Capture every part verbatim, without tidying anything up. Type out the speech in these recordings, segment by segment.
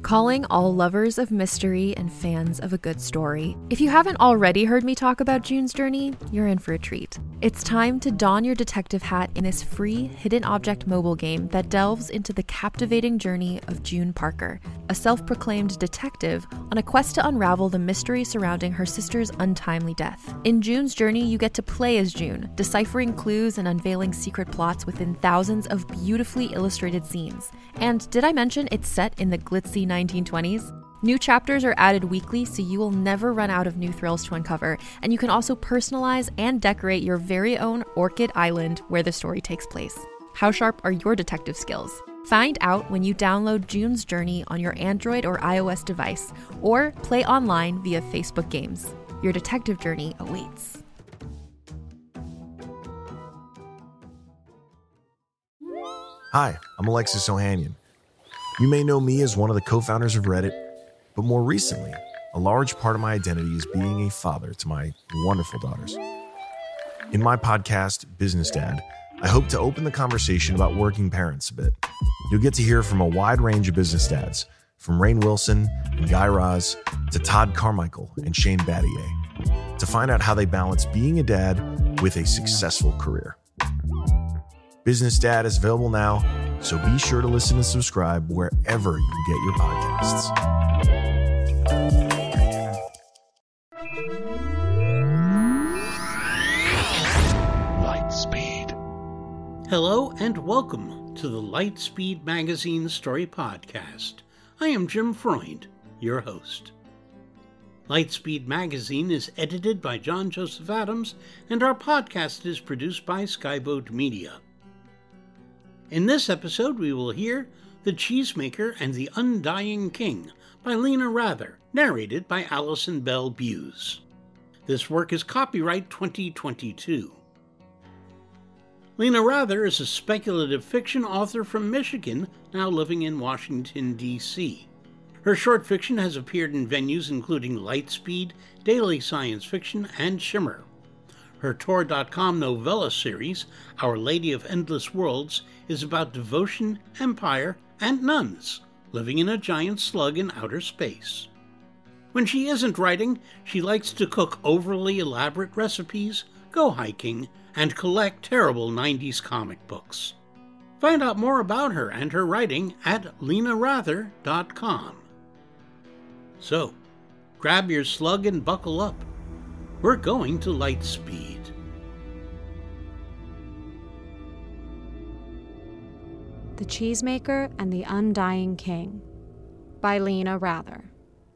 Calling all lovers of mystery and fans of a good story. If you haven't already heard me talk about June's Journey, you're in for a treat. It's time to don your detective hat in this free hidden object mobile game that delves into the captivating journey of June Parker, a self-proclaimed detective on a quest to unravel the mystery surrounding her sister's untimely death. In June's Journey, you get to play as June, deciphering clues and unveiling secret plots within thousands of beautifully illustrated scenes. And did I mention it's set in the glitzy nineteen twenties? New chapters are added weekly, so you will never run out of new thrills to uncover, and you can also personalize and decorate your very own Orchid Island where the story takes place. How sharp are your detective skills? Find out when you download June's Journey on your Android or iOS device, or play online via Facebook Games. Your detective journey awaits. Hi, I'm Alexis Ohanian. You may know me as one of the co-founders of Reddit, but more recently, a large part of my identity is being a father to my wonderful daughters. In my podcast, Business Dad, I hope to open the conversation about working parents a bit. You'll get to hear from a wide range of business dads, from Rainn Wilson and Guy Raz to Todd Carmichael and Shane Battier, to find out how they balance being a dad with a successful career. Business Dad is available now, so be sure to listen and subscribe wherever you get your podcasts. Lightspeed. Hello and welcome to the Lightspeed Magazine Story Podcast. I am Jim Freund, your host. Lightspeed Magazine is edited by John Joseph Adams, and our podcast is produced by Skyboat Media. In this episode, we will hear The Cheesemaker and the Undying King by Lena Rather, narrated by Allison Bell Buse. This work is copyright twenty twenty-two. Lena Rather is a speculative fiction author from Michigan, now living in Washington, D C Her short fiction has appeared in venues including Lightspeed, Daily Science Fiction, and Shimmer. Her Tor dot com novella series, Our Lady of Endless Worlds, is about devotion, empire, and nuns living in a giant slug in outer space. When she isn't writing, she likes to cook overly elaborate recipes, go hiking, and collect terrible nineties comic books. Find out more about her and her writing at lena rather dot com. So, grab your slug and buckle up. We're going to Lightspeed. The Cheesemaker and the Undying King by Lena Rather.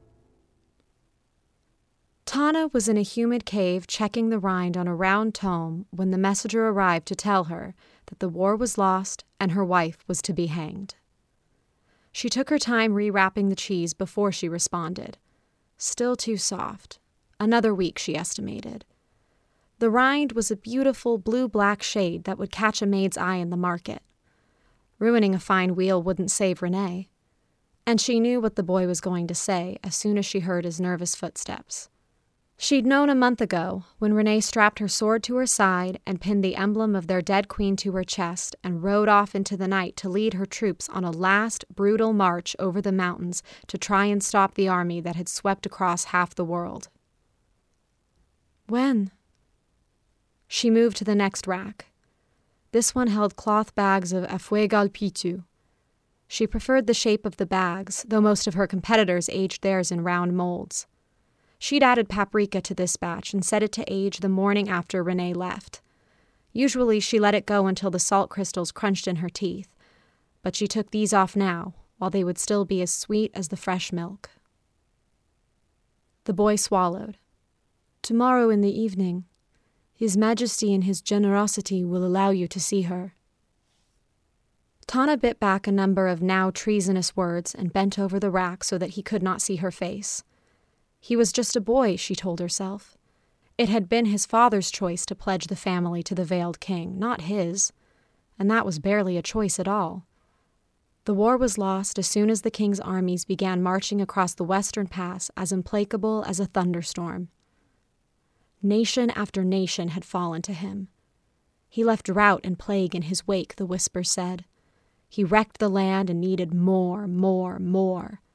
Tana was in a humid cave checking the rind on a round tome when the messenger arrived to tell her that the war was lost and her wife was to be hanged. She took her time rewrapping the cheese before she responded. Still too soft. Another week, she estimated. The rind was a beautiful blue-black shade that would catch a maid's eye in the market. Ruining a fine wheel wouldn't save Renee. And she knew what the boy was going to say as soon as she heard his nervous footsteps. She'd known a month ago, when Renee strapped her sword to her side and pinned the emblem of their dead queen to her chest and rode off into the night to lead her troops on a last brutal march over the mountains to try and stop the army that had swept across half the world. When? She moved to the next rack. This one held cloth bags of Afuegal Pitu. She preferred the shape of the bags, though most of her competitors aged theirs in round molds. She'd added paprika to this batch and set it to age the morning after Renee left. Usually she let it go until the salt crystals crunched in her teeth, but she took these off now, while they would still be as sweet as the fresh milk. The boy swallowed. Tomorrow in the evening, His Majesty in his generosity will allow you to see her. Tana bit back a number of now treasonous words and bent over the rack so that he could not see her face. He was just a boy, she told herself. It had been his father's choice to pledge the family to the Veiled King, not his, and that was barely a choice at all. The war was lost as soon as the king's armies began marching across the western pass as implacable as a thunderstorm. Nation after nation had fallen to him. He left drought and plague in his wake, the whisper said. He wrecked the land and needed more, more, more.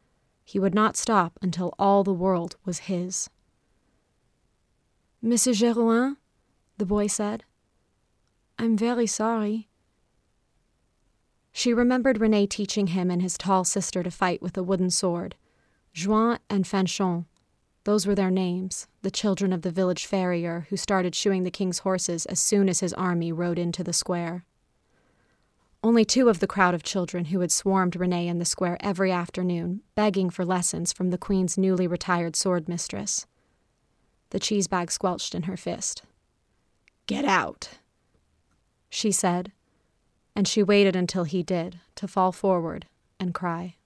He would not stop until all the world was his. Monsieur Gerouin, the boy said, I'm very sorry. She remembered René teaching him and his tall sister to fight with a wooden sword. Juin and Fanchon, those were their names, the children of the village farrier who started shoeing the king's horses as soon as his army rode into the square. Only two of the crowd of children who had swarmed René in the square every afternoon, begging for lessons from the queen's newly retired sword mistress. The cheese bag squelched in her fist. Get out, she said, and she waited until he did, to fall forward and cry.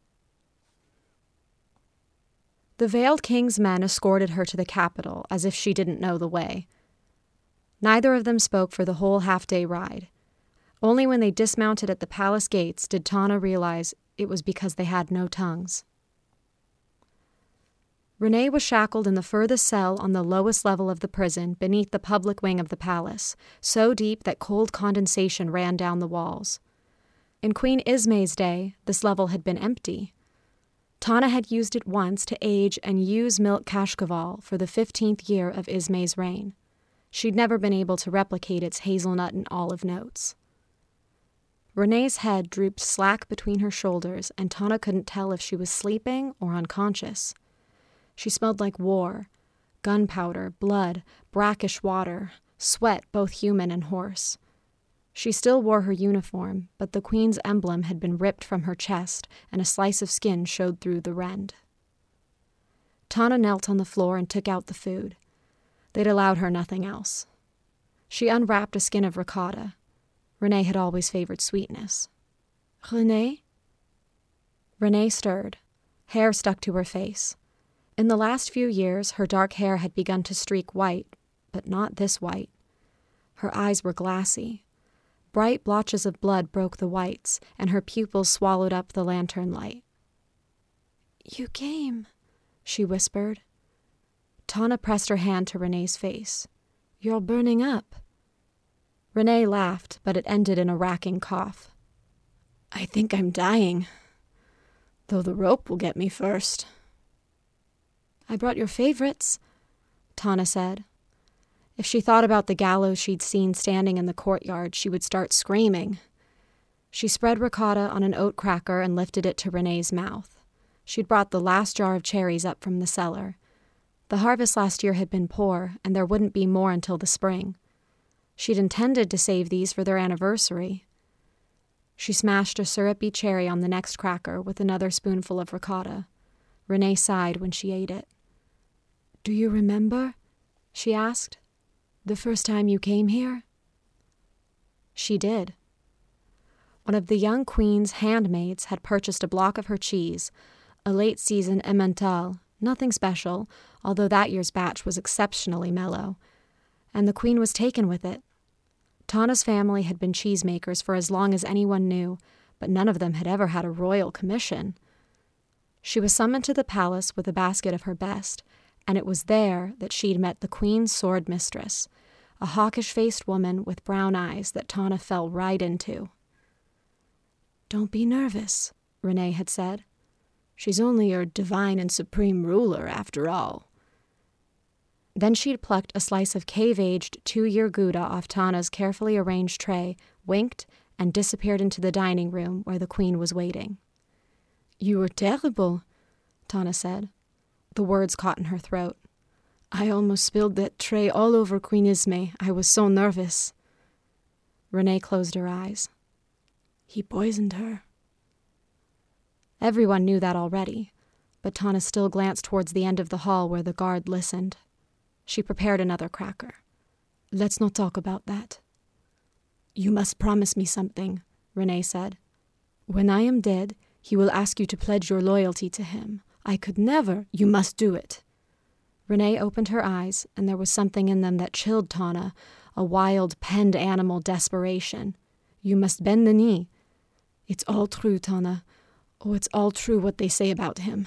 The veiled king's men escorted her to the capital as if she didn't know the way. Neither of them spoke for the whole half-day ride. Only when they dismounted at the palace gates did Tana realize it was because they had no tongues. René was shackled in the furthest cell on the lowest level of the prison beneath the public wing of the palace, so deep that cold condensation ran down the walls. In Queen Ismay's day, this level had been empty. Tana had used it once to age and use milk kashkaval for the fifteenth year of Ismay's reign. She'd never been able to replicate its hazelnut and olive notes. René's head drooped slack between her shoulders, and Tana couldn't tell if she was sleeping or unconscious. She smelled like war, gunpowder, blood, brackish water, sweat both human and horse. She still wore her uniform, but the queen's emblem had been ripped from her chest, and a slice of skin showed through the rend. Tana knelt on the floor and took out the food. They'd allowed her nothing else. She unwrapped a skin of ricotta. René had always favored sweetness. René? René stirred. Hair stuck to her face. In the last few years, her dark hair had begun to streak white, but not this white. Her eyes were glassy. Bright blotches of blood broke the whites, and her pupils swallowed up the lantern light. You came, she whispered. Tana pressed her hand to René's face. You're burning up. René laughed, but it ended in a racking cough. I think I'm dying, though the rope will get me first. I brought your favorites, Tana said. If she thought about the gallows she'd seen standing in the courtyard, she would start screaming. She spread ricotta on an oat cracker and lifted it to René's mouth. She'd brought the last jar of cherries up from the cellar. The harvest last year had been poor, and there wouldn't be more until the spring. She'd intended to save these for their anniversary. She smashed a syrupy cherry on the next cracker with another spoonful of ricotta. René sighed when she ate it. Do you remember? She asked. The first time you came here? She did. One of the young queen's handmaids had purchased a block of her cheese, a late-season Emmental, nothing special, although that year's batch was exceptionally mellow, and the queen was taken with it. Tana's family had been cheesemakers for as long as anyone knew, but none of them had ever had a royal commission. She was summoned to the palace with a basket of her best, and it was there that she'd met the queen's sword mistress, a hawkish-faced woman with brown eyes that Tana fell right into. Don't be nervous, René had said. She's only your divine and supreme ruler, after all. Then she'd plucked a slice of cave-aged two-year Gouda off Tana's carefully arranged tray, winked, and disappeared into the dining room where the queen was waiting. You were terrible, Tana said. The words caught in her throat. I almost spilled that tray all over Queen Ismay. I was so nervous. René closed her eyes. He poisoned her. Everyone knew that already, but Tana still glanced towards the end of the hall where the guard listened. She prepared another cracker. Let's not talk about that. You must promise me something, René said. When I am dead, he will ask you to pledge your loyalty to him. I could never. You must do it. René opened her eyes, and there was something in them that chilled Tana, a wild, penned animal desperation. You must bend the knee. It's all true, Tana. Oh, it's all true what they say about him.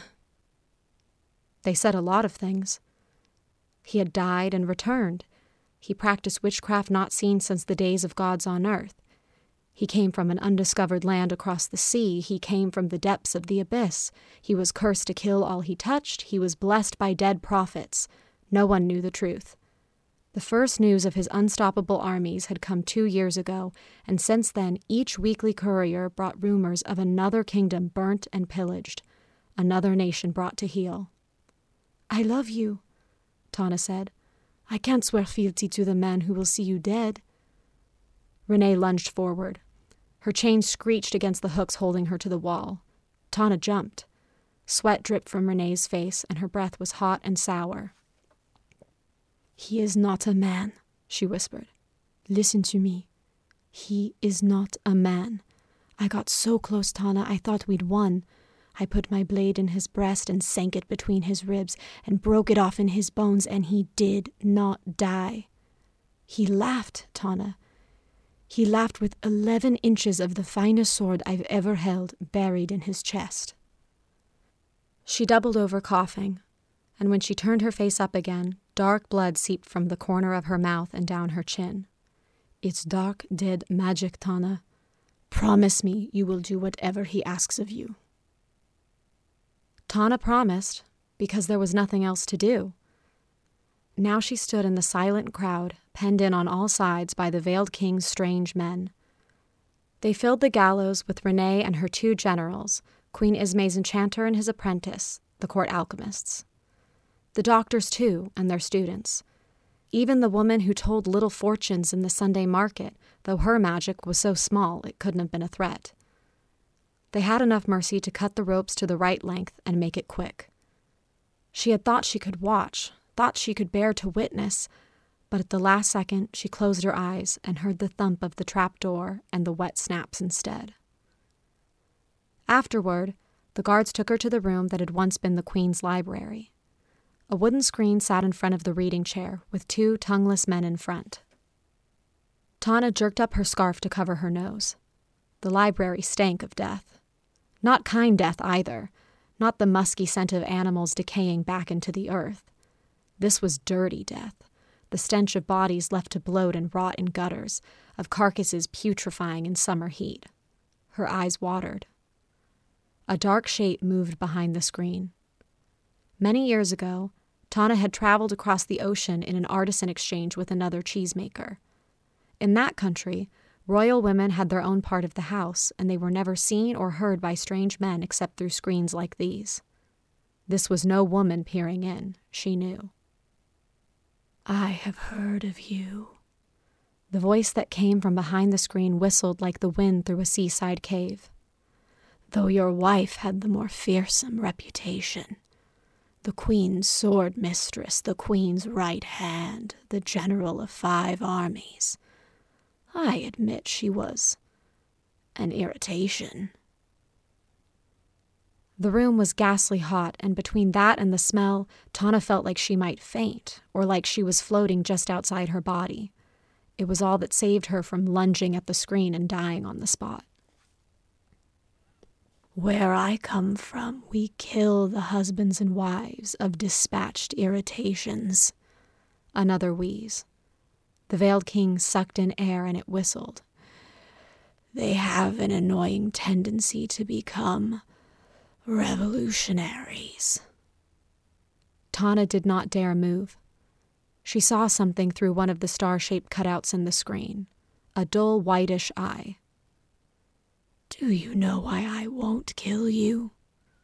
They said a lot of things. He had died and returned. He practiced witchcraft not seen since the days of gods on earth. He came from an undiscovered land across the sea. He came from the depths of the abyss. He was cursed to kill all he touched. He was blessed by dead prophets. No one knew the truth. The first news of his unstoppable armies had come two years ago, and since then each weekly courier brought rumors of another kingdom burnt and pillaged, another nation brought to heel. "I love you," Tana said. "I can't swear fealty to the man who will see you dead." Renee lunged forward. Her chain screeched against the hooks holding her to the wall. Tana jumped. Sweat dripped from Renee's face, and her breath was hot and sour. "He is not a man," she whispered. "Listen to me. He is not a man. I got so close, Tana, I thought we'd won. I put my blade in his breast and sank it between his ribs and broke it off in his bones, and he did not die. He laughed, Tana. He laughed with eleven inches of the finest sword I've ever held buried in his chest." She doubled over coughing, and when she turned her face up again, dark blood seeped from the corner of her mouth and down her chin. "It's dark, dead magic, Tana. Promise me you will do whatever he asks of you." Tana promised, because there was nothing else to do. Now she stood in the silent crowd, penned in on all sides by the Veiled King's strange men. They filled the gallows with Renee and her two generals, Queen Ismay's enchanter and his apprentice, the court alchemists. The doctors, too, and their students. Even the woman who told little fortunes in the Sunday market, though her magic was so small it couldn't have been a threat. They had enough mercy to cut the ropes to the right length and make it quick. She had thought she could watch, thought she could bear to witness, but at the last second she closed her eyes and heard the thump of the trap door and the wet snaps instead. Afterward, the guards took her to the room that had once been the Queen's library. A wooden screen sat in front of the reading chair, with two tongueless men in front. Tana jerked up her scarf to cover her nose. The library stank of death. Not kind death either, not the musky scent of animals decaying back into the earth. This was dirty death, the stench of bodies left to bloat and rot in gutters, of carcasses putrefying in summer heat. Her eyes watered. A dark shape moved behind the screen. Many years ago, Tana had traveled across the ocean in an artisan exchange with another cheesemaker. In that country, royal women had their own part of the house, and they were never seen or heard by strange men except through screens like these. This was no woman peering in, she knew. "I have heard of you." The voice that came from behind the screen whistled like the wind through a seaside cave. "Though your wife had the more fearsome reputation. The Queen's sword mistress, the Queen's right hand, the general of five armies. I admit she was an irritation." The room was ghastly hot, and between that and the smell, Tana felt like she might faint, or like she was floating just outside her body. It was all that saved her from lunging at the screen and dying on the spot. "Where I come from, we kill the husbands and wives of dispatched irritations." Another wheeze. The Veiled King sucked in air and it whistled. "They have an annoying tendency to become revolutionaries." Tana did not dare move. She saw something through one of the star-shaped cutouts in the screen, a dull whitish eye. "Do you know why I won't kill you?"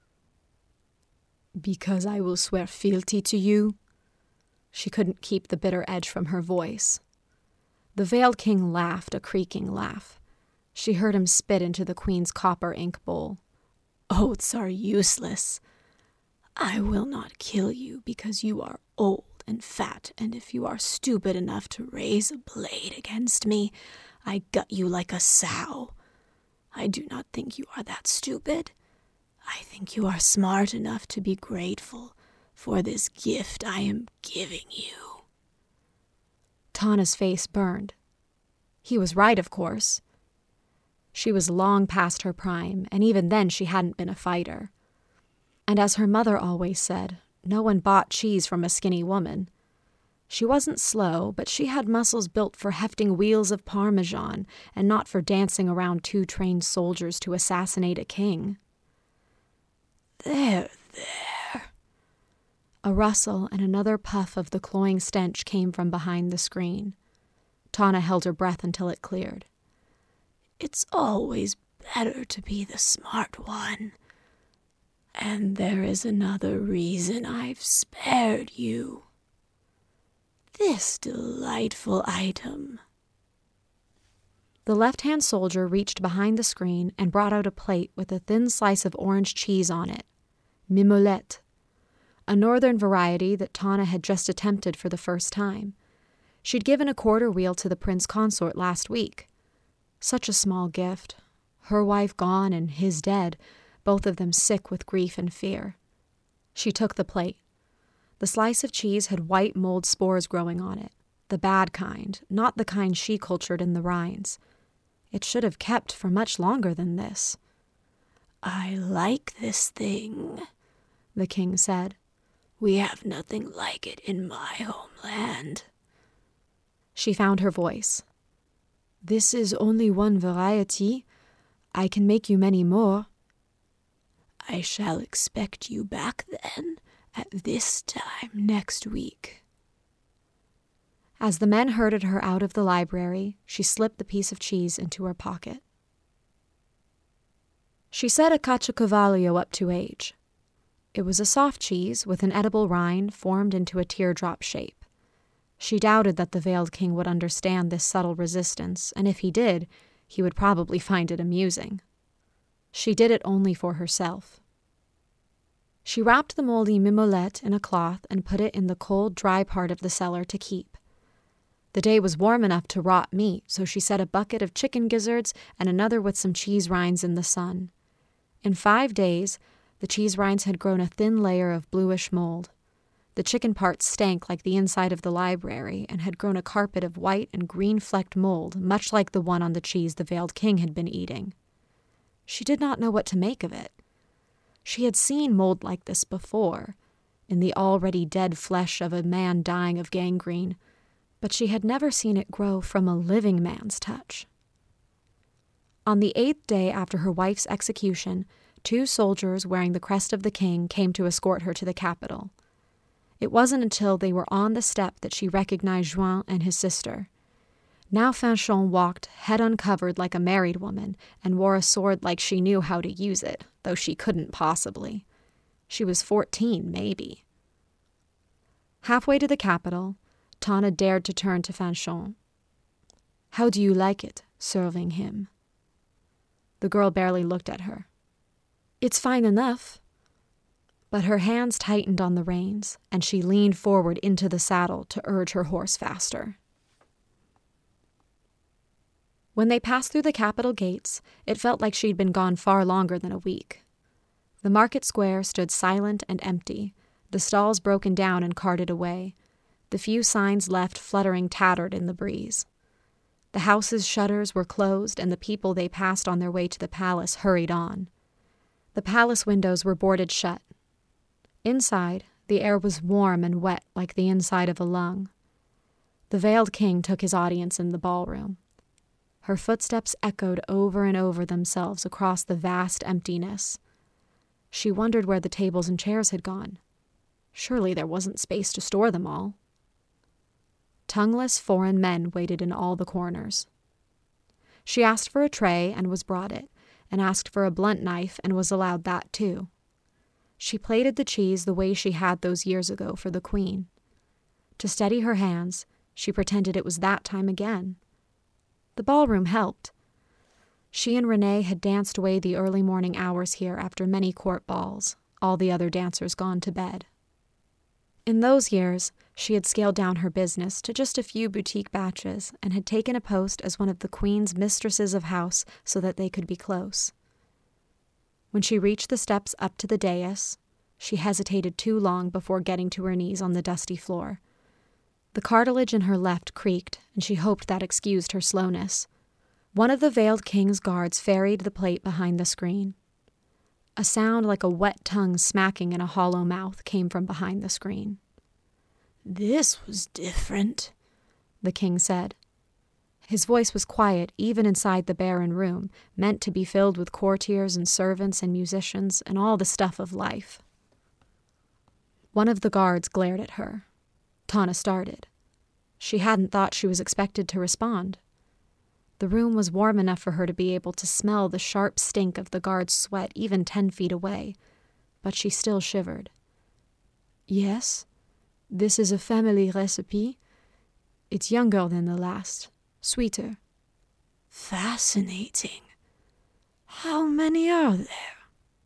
"Because I will swear fealty to you." She couldn't keep the bitter edge from her voice. The Veiled King laughed a creaking laugh. She heard him spit into the Queen's copper ink bowl. "Oaths are useless. I will not kill you because you are old and fat, and if you are stupid enough to raise a blade against me, I gut you like a sow. I do not think you are that stupid. I think you are smart enough to be grateful for this gift I am giving you." Tana's face burned. He was right, of course. She was long past her prime, and even then she hadn't been a fighter. And as her mother always said, no one bought cheese from a skinny woman. She wasn't slow, but she had muscles built for hefting wheels of Parmesan and not for dancing around two trained soldiers to assassinate a king. There, there. A rustle and another puff of the cloying stench came from behind the screen. Tana held her breath until it cleared. It's always better to be the smart one. And there is another reason I've spared you. This delightful item. The left-hand soldier reached behind the screen and brought out a plate with a thin slice of orange cheese on it. Mimolette, a northern variety that Tana had just attempted for the first time. She'd given a quarter wheel to the prince consort last week. Such a small gift. Her wife gone and his dead, both of them sick with grief and fear. She took the plate. The slice of cheese had white mold spores growing on it, the bad kind, not the kind she cultured in the rinds. It should have kept for much longer than this. I like this thing, the king said. We have nothing like it in my homeland. She found her voice. This is only one variety. I can make you many more. I shall expect you back then, at this time next week. As the men herded her out of the library, she slipped the piece of cheese into her pocket. She set a Caciocavallo up to age. It was a soft cheese with an edible rind formed into a teardrop shape. She doubted that the Veiled King would understand this subtle resistance, and if he did, he would probably find it amusing. She did it only for herself. She wrapped the moldy mimolette in a cloth and put it in the cold, dry part of the cellar to keep. The day was warm enough to rot meat, so she set a bucket of chicken gizzards and another with some cheese rinds in the sun. In five days, the cheese rinds had grown a thin layer of bluish mold. The chicken parts stank like the inside of the library and had grown a carpet of white and green-flecked mold, much like the one on the cheese the Veiled King had been eating. She did not know what to make of it. She had seen mold like this before, in the already dead flesh of a man dying of gangrene, but she had never seen it grow from a living man's touch. On the eighth day after her wife's execution, two soldiers wearing the crest of the king came to escort her to the capital. It wasn't until they were on the step that she recognized Juin and his sister. Now Fanchon walked head uncovered like a married woman and wore a sword like she knew how to use it, though she couldn't possibly. She was fourteen, maybe. Halfway to the capital, Tana dared to turn to Fanchon. How do you like it, serving him? The girl barely looked at her. It's fine enough. But her hands tightened on the reins, and she leaned forward into the saddle to urge her horse faster. When they passed through the capital gates, it felt like she'd been gone far longer than a week. The market square stood silent and empty, the stalls broken down and carted away, the few signs left fluttering tattered in the breeze. The houses' shutters were closed, and the people they passed on their way to the palace hurried on. The palace windows were boarded shut. Inside, the air was warm and wet like the inside of a lung. The Veiled King took his audience in the ballroom. Her footsteps echoed over and over themselves across the vast emptiness. She wondered where the tables and chairs had gone. Surely there wasn't space to store them all. Tongueless foreign men waited in all the corners. She asked for a tray and was brought it, and asked for a blunt knife and was allowed that too. She plated the cheese the way she had those years ago for the queen. To steady her hands, she pretended it was that time again. The ballroom helped. She and Renee had danced away the early morning hours here after many court balls, all the other dancers gone to bed. In those years, she had scaled down her business to just a few boutique batches and had taken a post as one of the queen's mistresses of house so that they could be close. When she reached the steps up to the dais, she hesitated too long before getting to her knees on the dusty floor. The cartilage in her left creaked, and she hoped that excused her slowness. One of the Veiled King's guards ferried the plate behind the screen. A sound like a wet tongue smacking in a hollow mouth came from behind the screen. This was different, the king said. His voice was quiet even inside the barren room, meant to be filled with courtiers and servants and musicians and all the stuff of life. One of the guards glared at her. Tana started. She hadn't thought she was expected to respond. The room was warm enough for her to be able to smell the sharp stink of the guard's sweat even ten feet away, but she still shivered. Yes, this is a family recipe. It's younger than the last, sweeter. Fascinating. How many are there?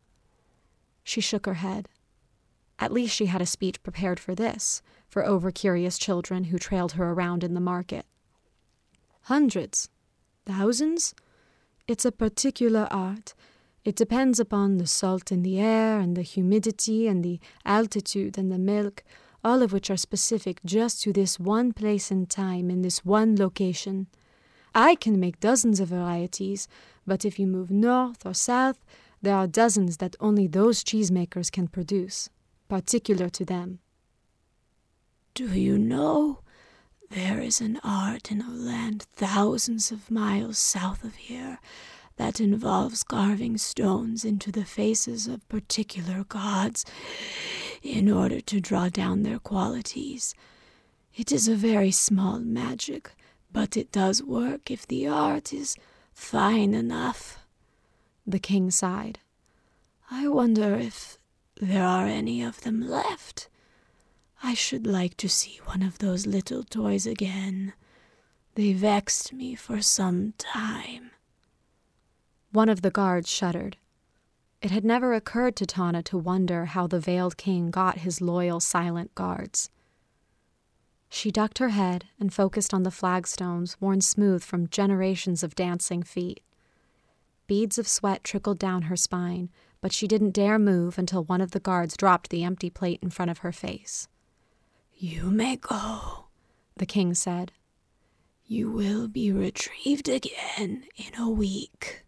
She shook her head. At least she had a speech prepared for this, for over-curious children who trailed her around in the market. Hundreds. Thousands? It's a particular art. It depends upon the salt in the air and the humidity and the altitude and the milk, all of which are specific just to this one place and time in this one location. I can make dozens of varieties, but if you move north or south, there are dozens that only those cheesemakers can produce, particular to them. Do you know? There is an art in a land thousands of miles south of here that involves carving stones into the faces of particular gods in order to draw down their qualities. It is a very small magic, but it does work if the art is fine enough. The king sighed. I wonder if there are any of them left. I should like to see one of those little toys again. They vexed me for some time. One of the guards shuddered. It had never occurred to Tana to wonder how the veiled king got his loyal, silent guards. She ducked her head and focused on the flagstones worn smooth from generations of dancing feet. Beads of sweat trickled down her spine, but she didn't dare move until one of the guards dropped the empty plate in front of her face. You may go, the king said. You will be retrieved again in a week.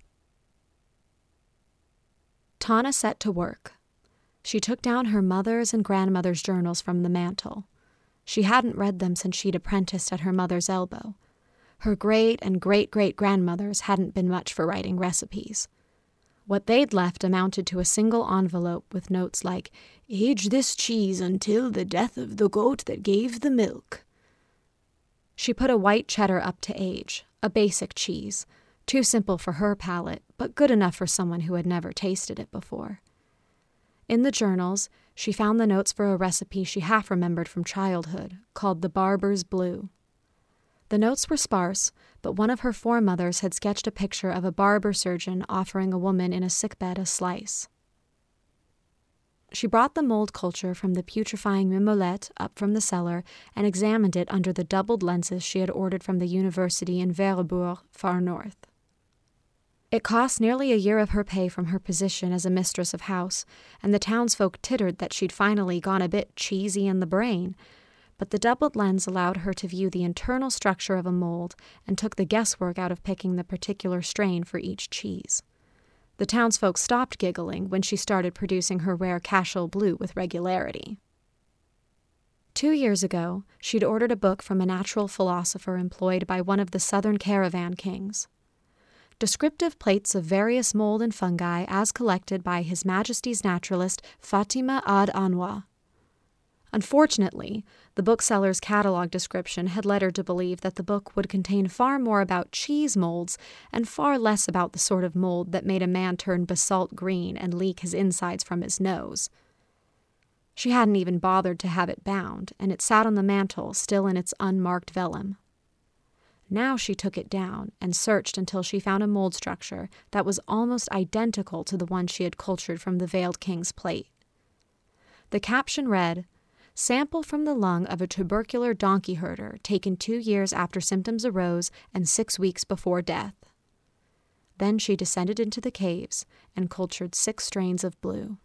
Tana set to work. She took down her mother's and grandmother's journals from the mantel. She hadn't read them since she'd apprenticed at her mother's elbow. Her great and great-great-grandmothers hadn't been much for writing recipes. What they'd left amounted to a single envelope with notes like, Age this cheese until the death of the goat that gave the milk. She put a white cheddar up to age, a basic cheese, too simple for her palate, but good enough for someone who had never tasted it before. In the journals, she found the notes for a recipe she half remembered from childhood, called the Barber's Blue. The notes were sparse, but one of her foremothers had sketched a picture of a barber surgeon offering a woman in a sickbed a slice. She brought the mold culture from the putrefying mimolette up from the cellar and examined it under the doubled lenses she had ordered from the university in Verrebourg, far north. It cost nearly a year of her pay from her position as a mistress of house, and the townsfolk tittered that she'd finally gone a bit cheesy in the brain, but the doubled lens allowed her to view the internal structure of a mold and took the guesswork out of picking the particular strain for each cheese. The townsfolk stopped giggling when she started producing her rare Cashel Blue with regularity. Two years ago, she'd ordered a book from a natural philosopher employed by one of the southern caravan kings. Descriptive plates of various mold and fungi as collected by His Majesty's naturalist Fatima Ad Anwa. Unfortunately, the bookseller's catalog description had led her to believe that the book would contain far more about cheese molds and far less about the sort of mold that made a man turn basalt green and leak his insides from his nose. She hadn't even bothered to have it bound, and it sat on the mantel, still in its unmarked vellum. Now she took it down and searched until she found a mold structure that was almost identical to the one she had cultured from the Veiled King's plate. The caption read, Sample from the lung of a tubercular donkey herder taken two years after symptoms arose and six weeks before death. Then she descended into the caves and cultured six strains of blue.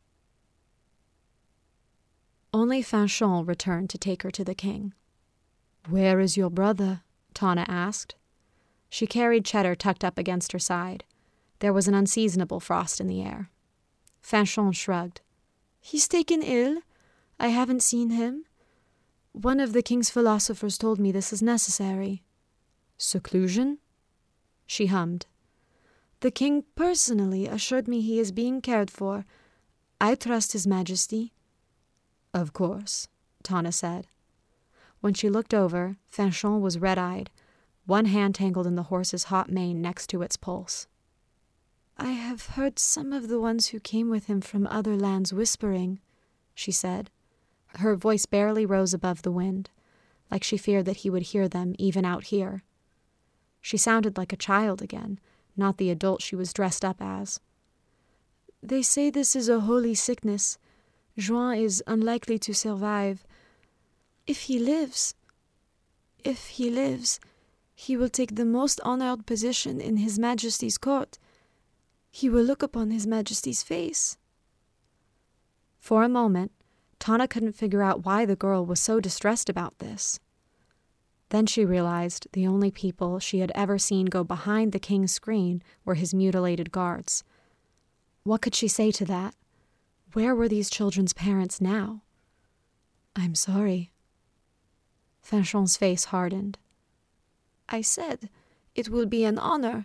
Only Fanchon returned to take her to the king. Where is your brother? Tana asked. She carried Cheddar tucked up against her side. There was an unseasonable frost in the air. Fanchon shrugged. He's taken ill. I haven't seen him. One of the king's philosophers told me this is necessary. Seclusion? She hummed. The king personally assured me he is being cared for. I trust his majesty. Of course, Tana said. When she looked over, Fanchon was red-eyed, one hand tangled in the horse's hot mane next to its pulse. I have heard some of the ones who came with him from other lands whispering, she said. Her voice barely rose above the wind, like she feared that he would hear them even out here. She sounded like a child again, not the adult she was dressed up as. They say this is a holy sickness. Juin is unlikely to survive. If he lives, if he lives, he will take the most honored position in His Majesty's court. He will look upon His Majesty's face. For a moment, Tana couldn't figure out why the girl was so distressed about this. Then she realized the only people she had ever seen go behind the king's screen were his mutilated guards. What could she say to that? Where were these children's parents now? I'm sorry. Fanchon's face hardened. I said it will be an honor.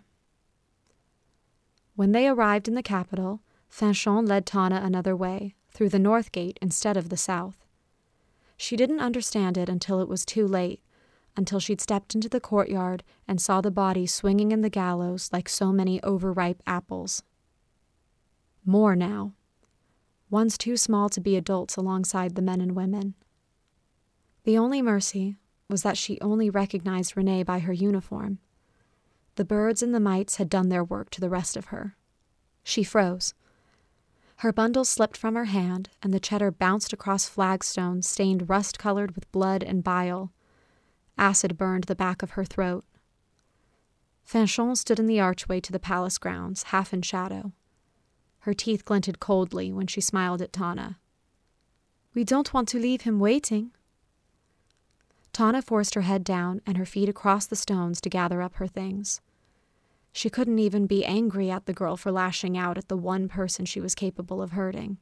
When they arrived in the capital, Fanchon led Tana another way, through the north gate instead of the south. She didn't understand it until it was too late, until she'd stepped into the courtyard and saw the body swinging in the gallows like so many overripe apples. More now. One's too small to be adults alongside the men and women. The only mercy was that she only recognized Renee by her uniform. The birds and the mites had done their work to the rest of her. She froze. Her bundle slipped from her hand, and the cheddar bounced across flagstones stained rust-colored with blood and bile. Acid burned the back of her throat. Fanchon stood in the archway to the palace grounds, half in shadow. Her teeth glinted coldly when she smiled at Tana. We don't want to leave him waiting. Tana forced her head down and her feet across the stones to gather up her things. She couldn't even be angry at the girl for lashing out at the one person she was capable of hurting.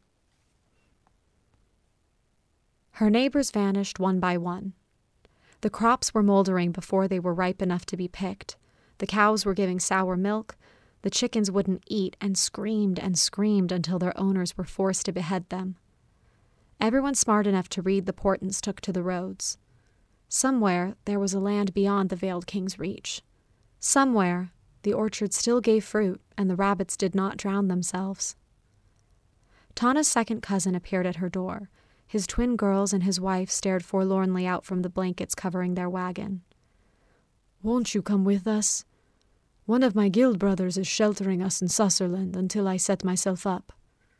Her neighbors vanished one by one. The crops were moldering before they were ripe enough to be picked. The cows were giving sour milk. The chickens wouldn't eat and screamed and screamed until their owners were forced to behead them. Everyone smart enough to read the portents took to the roads. Somewhere there was a land beyond the Veiled King's reach. Somewhere the orchard still gave fruit and the rabbits did not drown themselves. Tana's second cousin appeared at her door. His twin girls and his wife stared forlornly out from the blankets covering their wagon. Won't you come with us? One of my guild brothers is sheltering us in Susserland until I set myself up.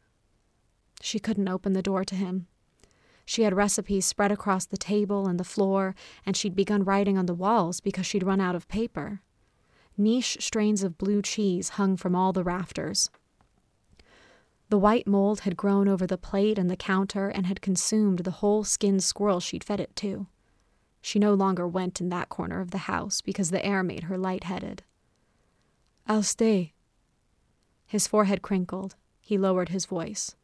She couldn't open the door to him. She had recipes spread across the table and the floor, and she'd begun writing on the walls because she'd run out of paper. Niche strains of blue cheese hung from all the rafters. The white mold had grown over the plate and the counter and had consumed the whole skinned squirrel she'd fed it to. She no longer went in that corner of the house because the air made her lightheaded. I'll stay. His forehead crinkled. He lowered his voice.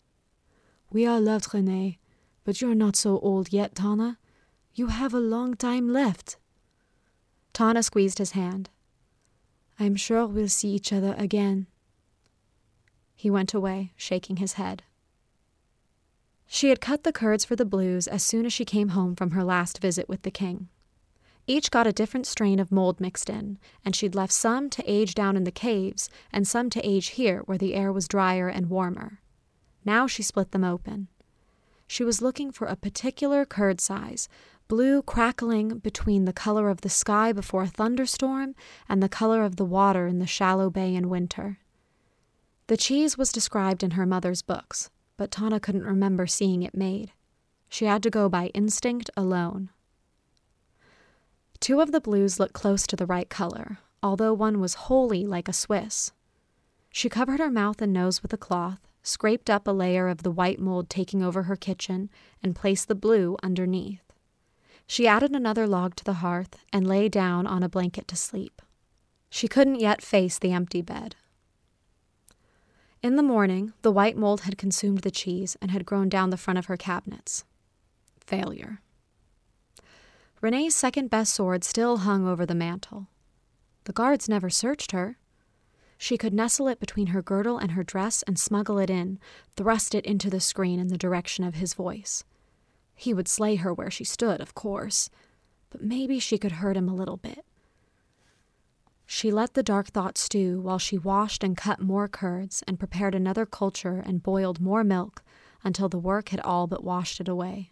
We all loved Renee, but you're not so old yet, Tana. You have a long time left. Tana squeezed his hand. I'm sure we'll see each other again. He went away, shaking his head. She had cut the curds for the blues as soon as she came home from her last visit with the king. Each got a different strain of mold mixed in, and she'd left some to age down in the caves and some to age here where the air was drier and warmer. Now she split them open. She was looking for a particular curd size, blue crackling between the color of the sky before a thunderstorm and the color of the water in the shallow bay in winter. The cheese was described in her mother's books, but Tana couldn't remember seeing it made. She had to go by instinct alone. Two of the blues looked close to the right color, although one was wholly like a Swiss. She covered her mouth and nose with a cloth, scraped up a layer of the white mold taking over her kitchen, and placed the blue underneath. She added another log to the hearth and lay down on a blanket to sleep. She couldn't yet face the empty bed. In the morning, the white mold had consumed the cheese and had grown down the front of her cabinets. Failure. Renee's second-best sword still hung over the mantel. The guards never searched her. She could nestle it between her girdle and her dress and smuggle it in, thrust it into the screen in the direction of his voice. He would slay her where she stood, of course, but maybe she could hurt him a little bit. She let the dark thought stew while she washed and cut more curds and prepared another culture and boiled more milk until the work had all but washed it away.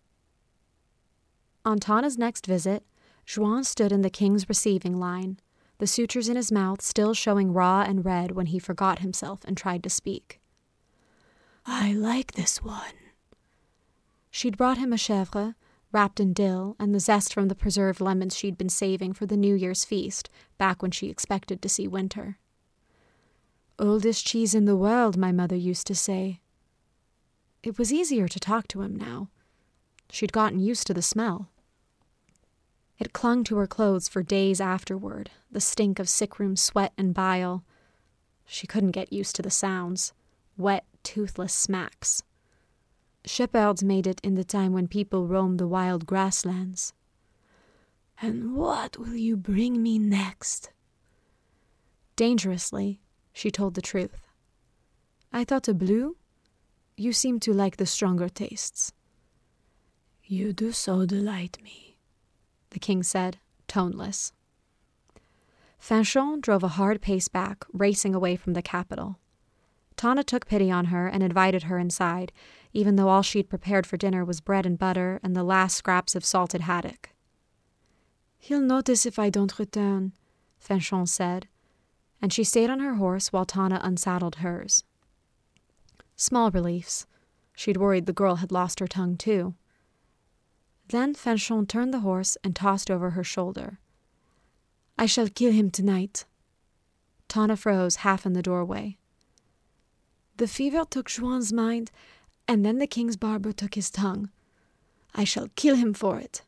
On Tana's next visit, Juan stood in the king's receiving line, the sutures in his mouth still showing raw and red when he forgot himself and tried to speak. I like this one. She'd brought him a chèvre, wrapped in dill, and the zest from the preserved lemons she'd been saving for the New Year's feast, back when she expected to see winter. Oldest cheese in the world, my mother used to say. It was easier to talk to him now. She'd gotten used to the smell. It clung to her clothes for days afterward, the stink of sickroom sweat and bile. She couldn't get used to the sounds. Wet, toothless smacks. Shepherds made it in the time when people roamed the wild grasslands. And what will you bring me next? Dangerously, she told the truth. I thought a blue. You seem to like the stronger tastes. You do so delight me, the king said, toneless. Fanchon drove a hard pace back, racing away from the capital. Tana took pity on her and invited her inside, even though all she'd prepared for dinner was bread and butter and the last scraps of salted haddock. He'll notice if I don't return, Fanchon said, and she stayed on her horse while Tana unsaddled hers. Small reliefs. She'd worried the girl had lost her tongue too. Then Fanchon turned the horse and tossed over her shoulder. I shall kill him tonight. Tana froze half in the doorway. The fever took Juan's mind, and then the king's barber took his tongue. I shall kill him for it.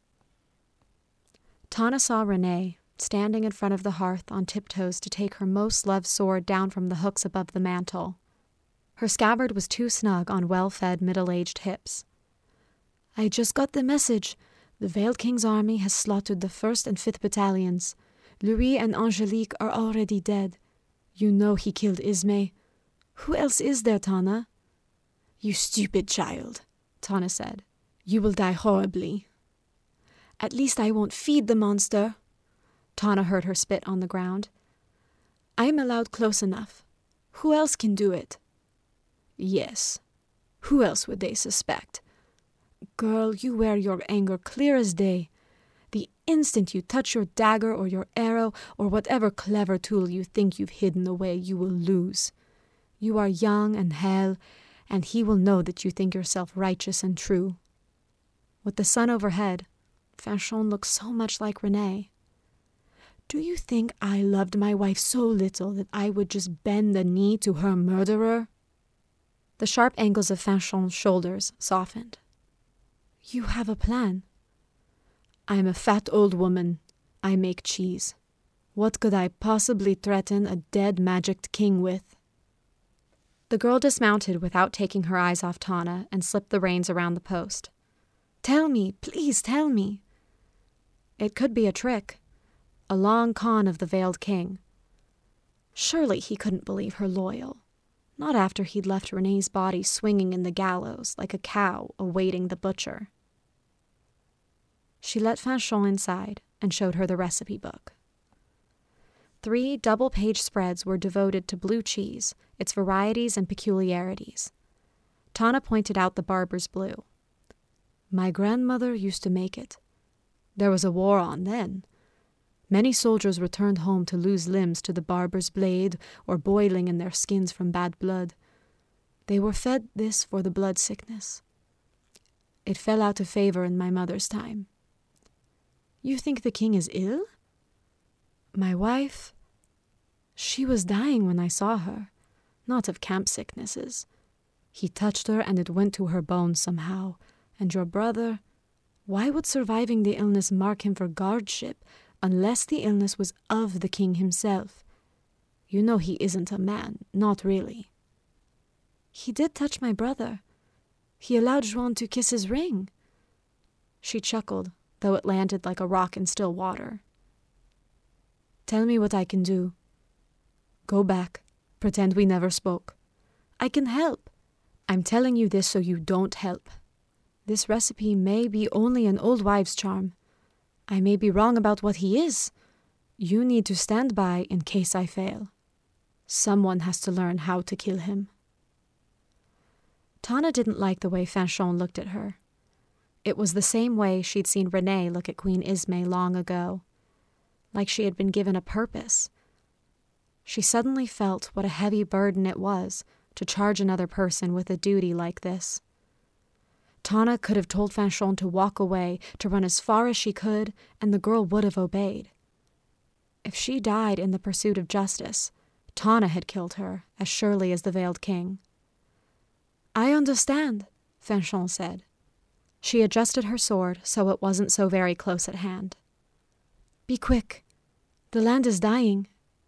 Tana saw Renee, standing in front of the hearth on tiptoes to take her most loved sword down from the hooks above the mantel. Her scabbard was too snug on well-fed, middle-aged hips. I just got the message. The Veiled King's army has slaughtered the first and fifth battalions. Louis and Angelique are already dead. You know he killed Ismay. Who else is there, Tana? You stupid child, Tana said. You will die horribly. At least I won't feed the monster. Tana heard her spit on the ground. I'm allowed close enough. Who else can do it? Yes. Who else would they suspect? Girl, you wear your anger clear as day. The instant you touch your dagger or your arrow or whatever clever tool you think you've hidden away, you will lose. You are young and hale, and he will know that you think yourself righteous and true. With the sun overhead, Fanchon looked so much like Renee. Do you think I loved my wife so little that I would just bend the knee to her murderer? The sharp angles of Fanchon's shoulders softened. You have a plan. I'm a fat old woman. I make cheese. What could I possibly threaten a dead magicked king with? The girl dismounted without taking her eyes off Tana and slipped the reins around the post. Tell me, please tell me. It could be a trick. A long con of the Veiled King. Surely he couldn't believe her loyal. Not after he'd left Renee's body swinging in the gallows like a cow awaiting the butcher. She let Fanchon inside and showed her the recipe book. Three double-page spreads were devoted to blue cheese, its varieties and peculiarities. Tana pointed out the barber's blue. My grandmother used to make it. There was a war on then. Many soldiers returned home to lose limbs to the barber's blade or boiling in their skins from bad blood. They were fed this for the blood sickness. It fell out of favor in my mother's time. You think the king is ill? My wife, she was dying when I saw her, not of camp sicknesses. He touched her and it went to her bones somehow. And your brother, why would surviving the illness mark him for guardship unless the illness was of the king himself? You know he isn't a man, not really. He did touch my brother. He allowed Juan to kiss his ring. She chuckled, though it landed like a rock in still water. "Tell me what I can do." "Go back. Pretend we never spoke." "I can help. I'm telling you this so you don't help. This recipe may be only an old wives' charm. I may be wrong about what he is. You need to stand by in case I fail. Someone has to learn how to kill him." Tana didn't like the way Fanchon looked at her. It was the same way she'd seen Renée look at Queen Ismay long ago, like she had been given a purpose. She suddenly felt what a heavy burden it was to charge another person with a duty like this. Tana could have told Fanchon to walk away, to run as far as she could, and the girl would have obeyed. If she died in the pursuit of justice, Tana had killed her as surely as the Veiled King. "I understand," Fanchon said. She adjusted her sword so it wasn't so very close at hand. "Be quick. The land is dying."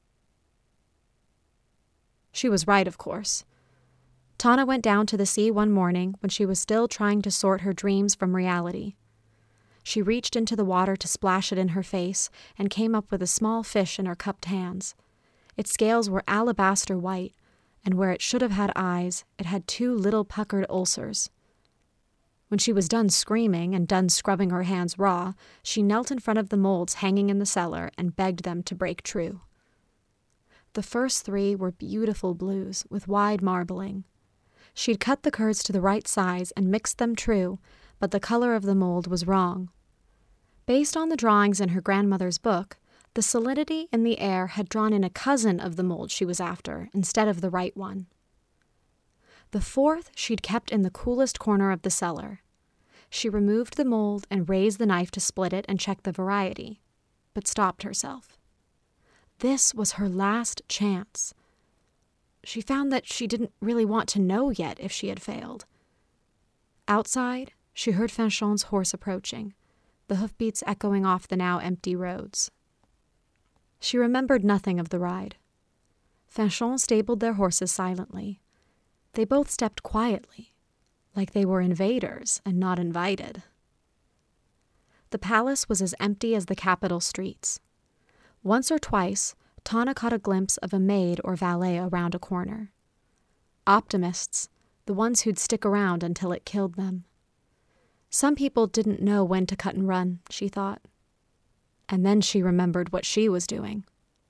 She was right, of course. Tana went down to the sea one morning when she was still trying to sort her dreams from reality. She reached into the water to splash it in her face and came up with a small fish in her cupped hands. Its scales were alabaster white, and where it should have had eyes, it had two little puckered ulcers. When she was done screaming and done scrubbing her hands raw, she knelt in front of the molds hanging in the cellar and begged them to break true. The first three were beautiful blues with wide marbling. She'd cut the curds to the right size and mixed them true, but the color of the mold was wrong. Based on the drawings in her grandmother's book, the salinity in the air had drawn in a cousin of the mold she was after, instead of the right one. The fourth she'd kept in the coolest corner of the cellar. She removed the mold and raised the knife to split it and check the variety, but stopped herself. This was her last chance. She found that she didn't really want to know yet if she had failed. Outside, she heard Fanchon's horse approaching, the hoofbeats echoing off the now empty roads. She remembered nothing of the ride. Fanchon stabled their horses silently. They both stepped quietly, like they were invaders and not invited. The palace was as empty as the capital streets. Once or twice, Tana caught a glimpse of a maid or valet around a corner. Optimists, the ones who'd stick around until it killed them. Some people didn't know when to cut and run, she thought. And then she remembered what she was doing.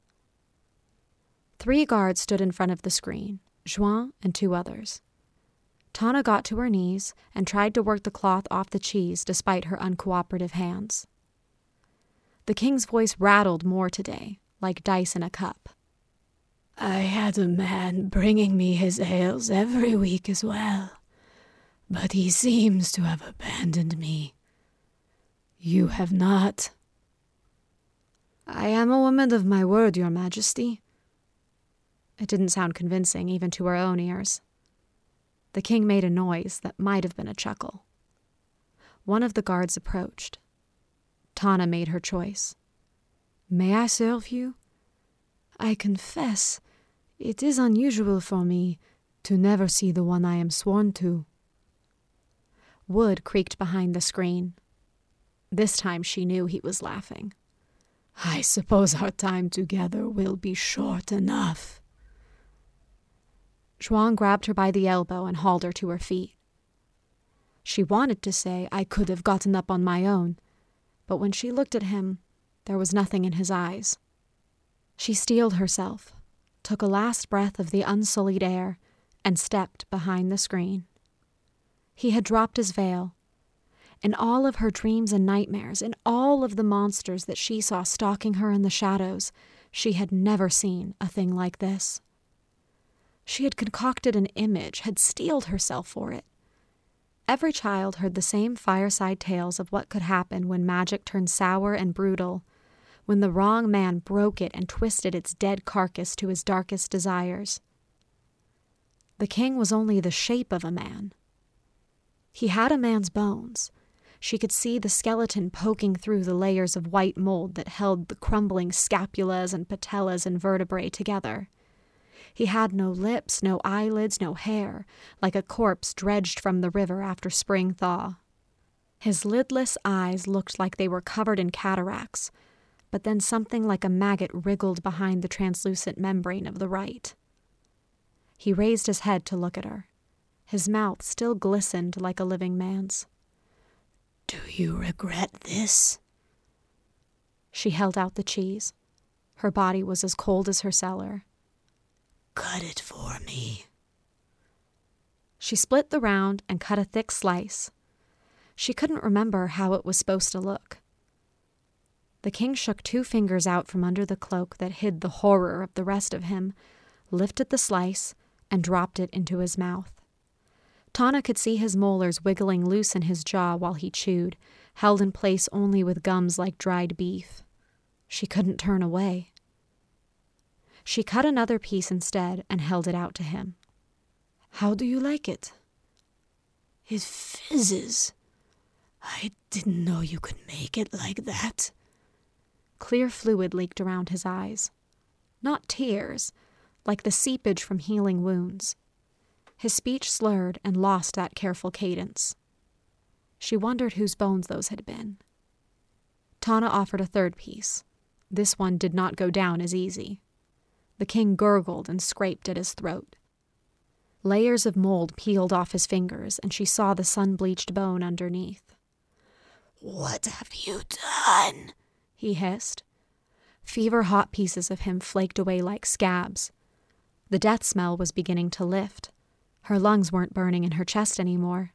Three guards stood in front of the screen, Juan and two others. Tana got to her knees and tried to work the cloth off the cheese despite her uncooperative hands. The king's voice rattled more today, like dice in a cup. "I had a man bringing me his ales every week as well, but he seems to have abandoned me. You have not." "I am a woman of my word, Your Majesty." It didn't sound convincing, even to her own ears. The king made a noise that might have been a chuckle. One of the guards approached. Tana made her choice. "May I serve you? I confess, it is unusual for me to never see the one I am sworn to." Wood creaked behind the screen. This time she knew he was laughing. "I suppose our time together will be short enough." Juan grabbed her by the elbow and hauled her to her feet. She wanted to say, "I could have gotten up on my own," but when she looked at him, there was nothing in his eyes. She steeled herself, took a last breath of the unsullied air, and stepped behind the screen. He had dropped his veil. In all of her dreams and nightmares, in all of the monsters that she saw stalking her in the shadows, she had never seen a thing like this. She had concocted an image, had steeled herself for it. Every child heard the same fireside tales of what could happen when magic turned sour and brutal, when the wrong man broke it and twisted its dead carcass to his darkest desires. The king was only the shape of a man. He had a man's bones. She could see the skeleton poking through the layers of white mold that held the crumbling scapulas and patellas and vertebrae together. He had no lips, no eyelids, no hair, like a corpse dredged from the river after spring thaw. His lidless eyes looked like they were covered in cataracts, but then something like a maggot wriggled behind the translucent membrane of the right. He raised his head to look at her. His mouth still glistened like a living man's. "Do you regret this?" She held out the cheese. Her body was as cold as her cellar. "Cut it for me." She split the round and cut a thick slice. She couldn't remember how it was supposed to look. The king shook two fingers out from under the cloak that hid the horror of the rest of him, lifted the slice, and dropped it into his mouth. Tana could see his molars wiggling loose in his jaw while he chewed, held in place only with gums like dried beef. She couldn't turn away. She cut another piece instead and held it out to him. "How do you like it?" "It fizzes. I didn't know you could make it like that." Clear fluid leaked around his eyes. Not tears, like the seepage from healing wounds. His speech slurred and lost that careful cadence. She wondered whose bones those had been. Tana offered a third piece. This one did not go down as easy. The king gurgled and scraped at his throat. Layers of mold peeled off his fingers, and she saw the sun-bleached bone underneath. "What have you done?" he hissed. Fever-hot pieces of him flaked away like scabs. The death smell was beginning to lift. Her lungs weren't burning in her chest anymore.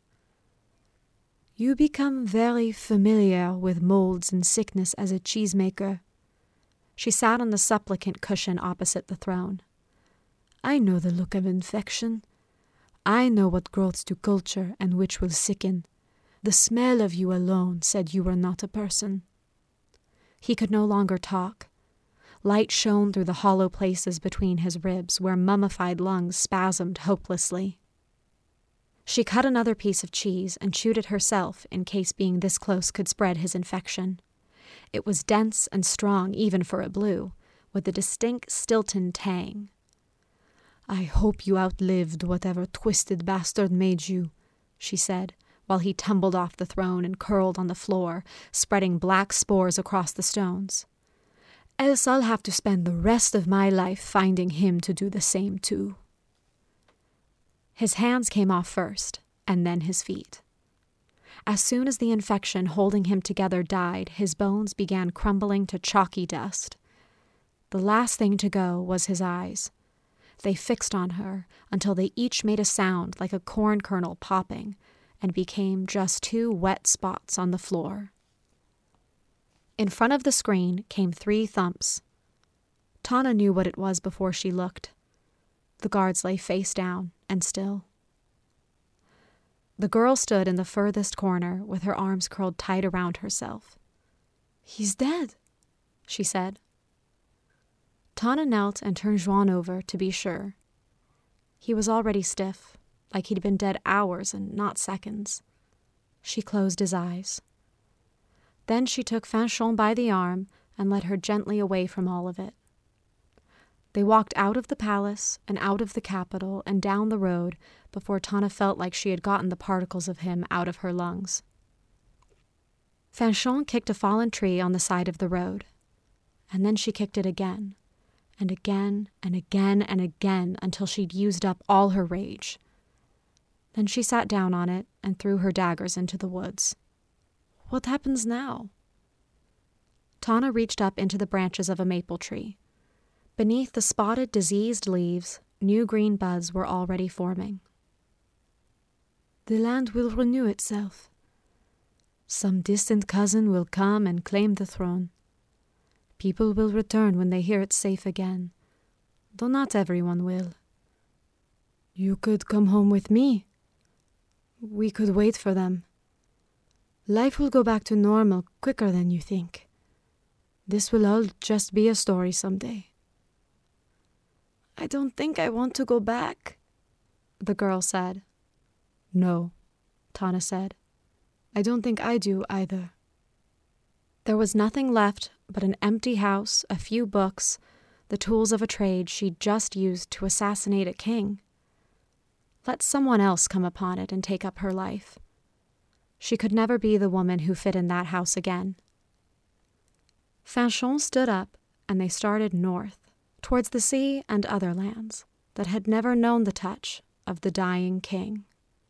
"You become very familiar with molds and sickness as a cheesemaker." She sat on the supplicant cushion opposite the throne. "I know the look of infection. I know what growths to culture and which will sicken. The smell of you alone said you were not a person." He could no longer talk. Light shone through the hollow places between his ribs where mummified lungs spasmed hopelessly. She cut another piece of cheese and chewed it herself in case being this close could spread his infection. It was dense and strong even for a blue, with a distinct Stilton tang. "I hope you outlived whatever twisted bastard made you," she said, while he tumbled off the throne and curled on the floor, spreading black spores across the stones. "Else I'll have to spend the rest of my life finding him to do the same too." His hands came off first, and then his feet. As soon as the infection holding him together died, his bones began crumbling to chalky dust. The last thing to go was his eyes. They fixed on her until they each made a sound like a corn kernel popping and became just two wet spots on the floor. In front of the screen came three thumps. Tana knew what it was before she looked. The guards lay face down and still. The girl stood in the furthest corner with her arms curled tight around herself. "He's dead," she said. Tana knelt and turned Juan over to be sure. He was already stiff, like he'd been dead hours and not seconds. She closed his eyes. Then she took Fanchon by the arm and led her gently away from all of it. They walked out of the palace and out of the capital and down the road before Tana felt like she had gotten the particles of him out of her lungs. Fanchon kicked a fallen tree on the side of the road, and then she kicked it again, and again and again and again until she'd used up all her rage. Then she sat down on it and threw her daggers into the woods. "What happens now?" Tana reached up into the branches of a maple tree. Beneath the spotted, diseased leaves, new green buds were already forming. "The land will renew itself. Some distant cousin will come and claim the throne. People will return when they hear it's safe again, though not everyone will. You could come home with me. We could wait for them. Life will go back to normal quicker than you think. This will all just be a story someday." "I don't think I want to go back," the girl said. "No," Tana said. "I don't think I do either." There was nothing left but an empty house, a few books, the tools of a trade she'd just used to assassinate a king. Let someone else come upon it and take up her life. She could never be the woman who fit in that house again. Fanchon stood up, and they started north, towards the sea and other lands that had never known the touch of the dying king.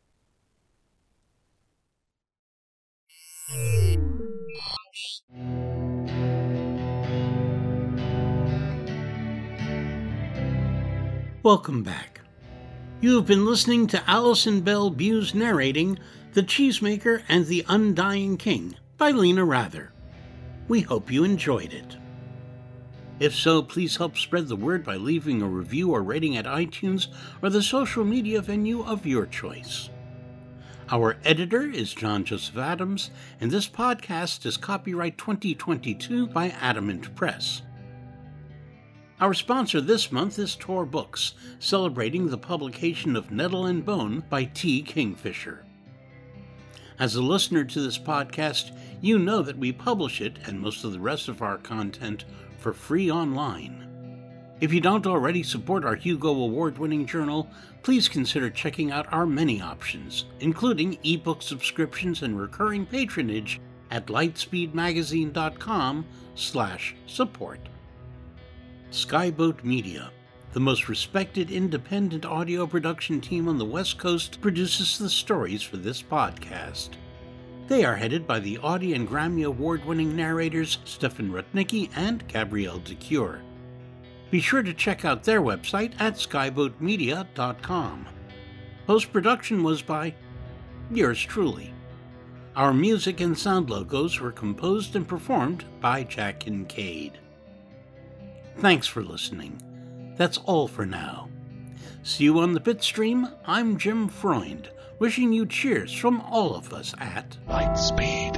Welcome back. You have been listening to Alison Bell Buse narrating The Cheesemaker and the Undying King by Lena Rather. We hope you enjoyed it. If so, please help spread the word by leaving a review or rating at iTunes or the social media venue of your choice. Our editor is John Joseph Adams, and this podcast is copyright twenty twenty-two by Adamant Press. Our sponsor this month is Tor Books, celebrating the publication of Nettle and Bone by T. Kingfisher. As a listener to this podcast, you know that we publish it and most of the rest of our content for free online. If you don't already support our Hugo Award-winning journal, please consider checking out our many options, including ebook subscriptions and recurring patronage at lightspeedmagazine.com slash support. Skyboat Media, the most respected independent audio production team on the West Coast, produces the stories for this podcast. They are headed by the Audie and Grammy Award-winning narrators Stefan Rudnicki and Gabrielle DeCure. Be sure to check out their website at skyboat media dot com. Post-production was by yours truly. Our music and sound logos were composed and performed by Jack Kincaid. Thanks for listening. That's all for now. See you on the Bitstream. I'm Jim Freund, wishing you cheers from all of us at Lightspeed.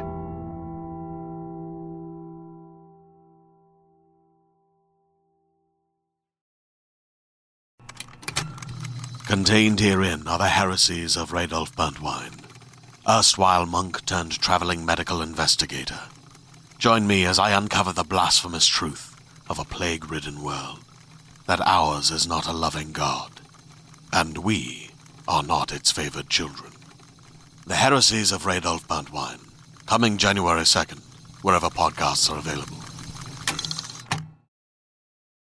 Contained herein are the heresies of Radolf Burntwine, erstwhile monk turned traveling medical investigator. Join me as I uncover the blasphemous truth of a plague-ridden world, that ours is not a loving God, and we are not its favored children. The Heresies of Radolf Burntwine, coming January second, wherever podcasts are available.